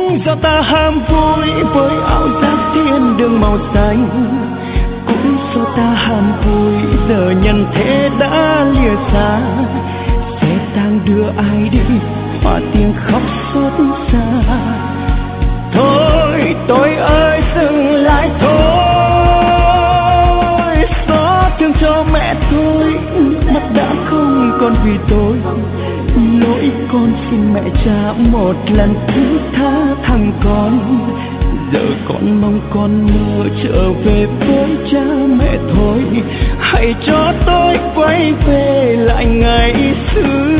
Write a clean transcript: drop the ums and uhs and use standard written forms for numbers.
Do ta ham vui với áo giáp thiên đường màu xanh, cũng do ta ham vui giờ nhân thế đã lìa xa. Xe tang đưa ai đi hòa tiếng khóc xót xa. Thôi tôi ơi dừng lại thôi, xót thương cho mẹ tôi, mắt đã không còn vì tôi. Lỗi con xin mẹ cha một lần thứ tha thằng con. Giờ con mong con mơ trở về với cha mẹ thôi. Hãy cho tôi quay về lại ngày xưa.